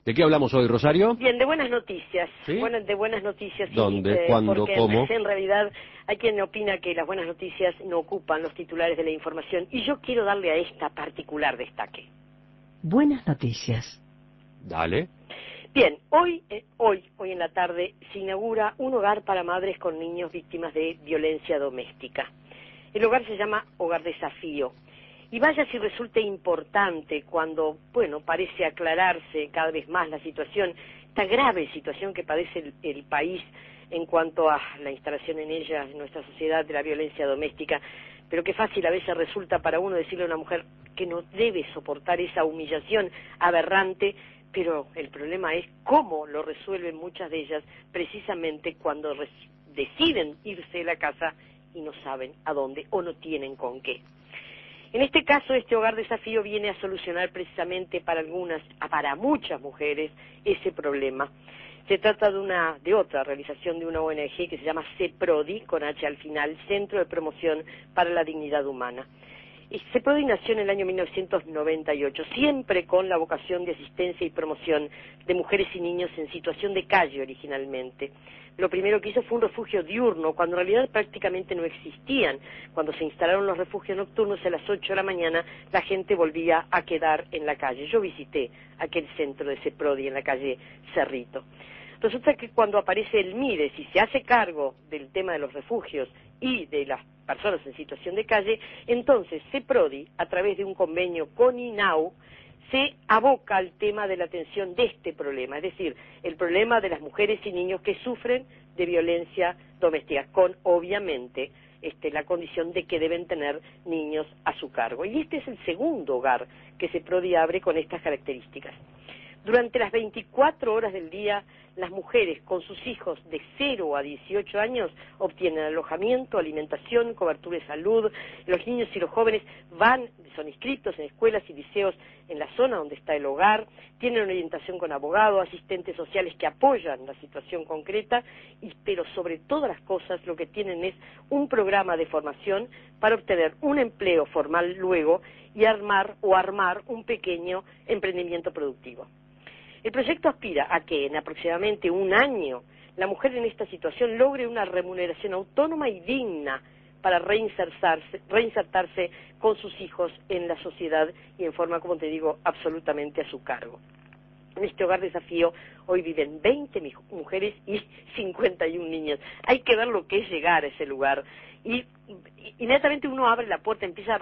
¿De qué hablamos hoy, Rosario? Bien, de buenas noticias. ¿Sí? De buenas noticias. Sí, ¿Dónde? ¿Cuándo? porque ¿Cómo? en realidad hay quien opina que las buenas noticias no ocupan los titulares de la información y yo quiero darle a esta particular destaque. Buenas noticias. Dale. Bien, hoy en la tarde se inaugura un hogar para madres con niños víctimas de violencia doméstica. El hogar se llama Hogar Desafío. Y vaya si resulta importante cuando, parece aclararse cada vez más la situación, esta grave situación que padece el país en cuanto a la instalación en ella, en nuestra sociedad, de la violencia doméstica, pero qué fácil a veces resulta para uno decirle a una mujer que no debe soportar esa humillación aberrante, pero el problema es cómo lo resuelven muchas de ellas precisamente cuando deciden irse de la casa y no saben a dónde o no tienen con qué. En este caso, este Hogar Desafío viene a solucionar precisamente para muchas mujeres, ese problema. Se trata de otra realización de una ONG que se llama CEPRODI, con H al final, Centro de Promoción para la Dignidad Humana. Y CEPRODI nació en el año 1998, siempre con la vocación de asistencia y promoción de mujeres y niños en situación de calle originalmente. Lo primero que hizo fue un refugio diurno, cuando en realidad prácticamente no existían. Cuando se instalaron los refugios nocturnos a las 8 de la mañana, la gente volvía a quedar en la calle. Yo visité aquel centro de CEPRODI en la calle Cerrito. Resulta que cuando aparece el MIDES y se hace cargo del tema de los refugios y de las personas en situación de calle, entonces CEPRODI, a través de un convenio con INAU, se aboca al tema de la atención de este problema, es decir, el problema de las mujeres y niños que sufren de violencia doméstica, con obviamente la condición de que deben tener niños a su cargo. Y este es el segundo hogar que CEPRODI abre con estas características. Durante las 24 horas del día, las mujeres con sus hijos de 0 a 18 años obtienen alojamiento, alimentación, cobertura de salud. Los niños y los jóvenes son inscritos en escuelas y liceos en la zona donde está el hogar, tienen orientación con abogados, asistentes sociales que apoyan la situación concreta, pero sobre todas las cosas lo que tienen es un programa de formación para obtener un empleo formal luego y armar un pequeño emprendimiento productivo. El proyecto aspira a que en aproximadamente un año la mujer en esta situación logre una remuneración autónoma y digna para reinsertarse con sus hijos en la sociedad y en forma, como te digo, absolutamente a su cargo. En este Hogar Desafío hoy viven 20 mujeres y 51 niños. Hay que ver lo que es llegar a ese lugar. Y inmediatamente uno abre la puerta, empieza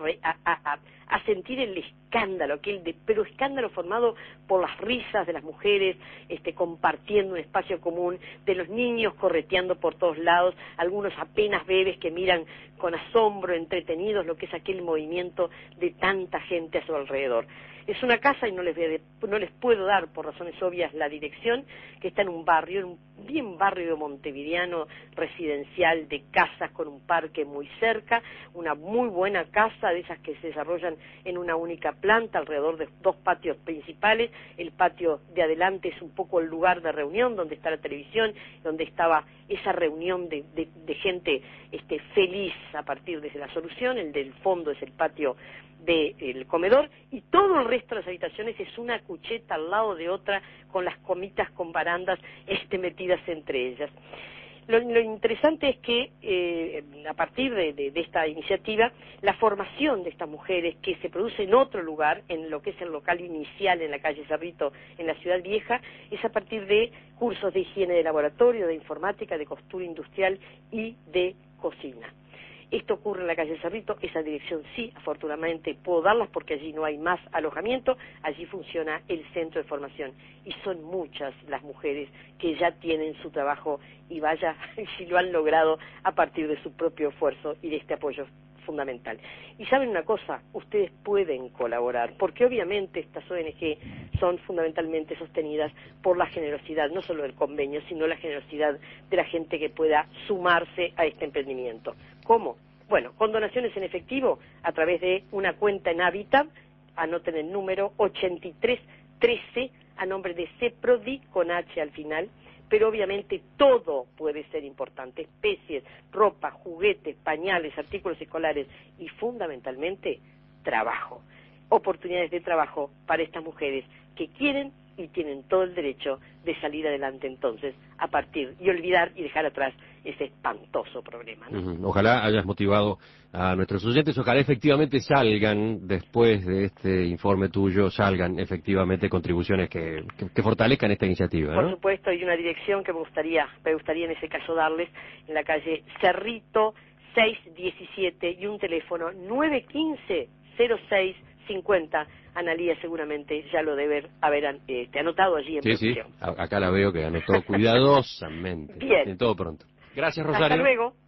a sentir el escándalo, pero escándalo formado por las risas de las mujeres, compartiendo un espacio común, de los niños correteando por todos lados, algunos apenas bebés que miran con asombro, entretenidos, lo que es aquel movimiento de tanta gente a su alrededor. Es una casa, y no les puedo dar por razones obvias la dirección, que está en un bien barrio montevideano residencial de casas con un parque muy cerca, una muy buena casa de esas que se desarrollan en una única planta alrededor de 2 patios principales. El patio de adelante es un poco el lugar de reunión donde está la televisión, donde estaba esa reunión de gente feliz a partir de la solución. El del fondo es el patio del comedor y todo el resto de las habitaciones es una cucheta al lado de otra con las comitas con barandas metidas entre ellas. Lo interesante es que a partir de esta iniciativa, la formación de estas mujeres que se produce en otro lugar, en lo que es el local inicial en la calle Cerrito, en la Ciudad Vieja, es a partir de cursos de higiene de laboratorio, de informática, de costura industrial y de cocina. Esto ocurre en la calle Cerrito, esa dirección sí, afortunadamente puedo darlas porque allí no hay más alojamiento, allí funciona el centro de formación y son muchas las mujeres que ya tienen su trabajo y vaya si lo han logrado a partir de su propio esfuerzo y de este apoyo fundamental. Y saben una cosa, ustedes pueden colaborar, porque obviamente estas ONG son fundamentalmente sostenidas por la generosidad, no solo del convenio, sino la generosidad de la gente que pueda sumarse a este emprendimiento. ¿Cómo? Bueno, con donaciones en efectivo a través de una cuenta en Habitat, anoten el número 8313 a nombre de CEPRODI con H al final, pero obviamente todo puede ser importante, especies, ropa, juguetes, pañales, artículos escolares y fundamentalmente trabajo, oportunidades de trabajo para estas mujeres que quieren y tienen todo el derecho de salir adelante entonces a partir y olvidar y dejar atrás ese espantoso problema, ¿no? Ojalá hayas motivado a nuestros oyentes, ojalá efectivamente salgan, después de este informe tuyo, salgan efectivamente contribuciones que fortalezcan esta iniciativa, Por ¿no? supuesto, hay una dirección que me gustaría en ese caso darles, en la calle Cerrito 617 y un teléfono 915-0650. Analía seguramente ya lo debe haber anotado allí en Sí, producción. acá la veo que anotó cuidadosamente. Bien. En todo pronto. Gracias, Hasta Rosario. luego.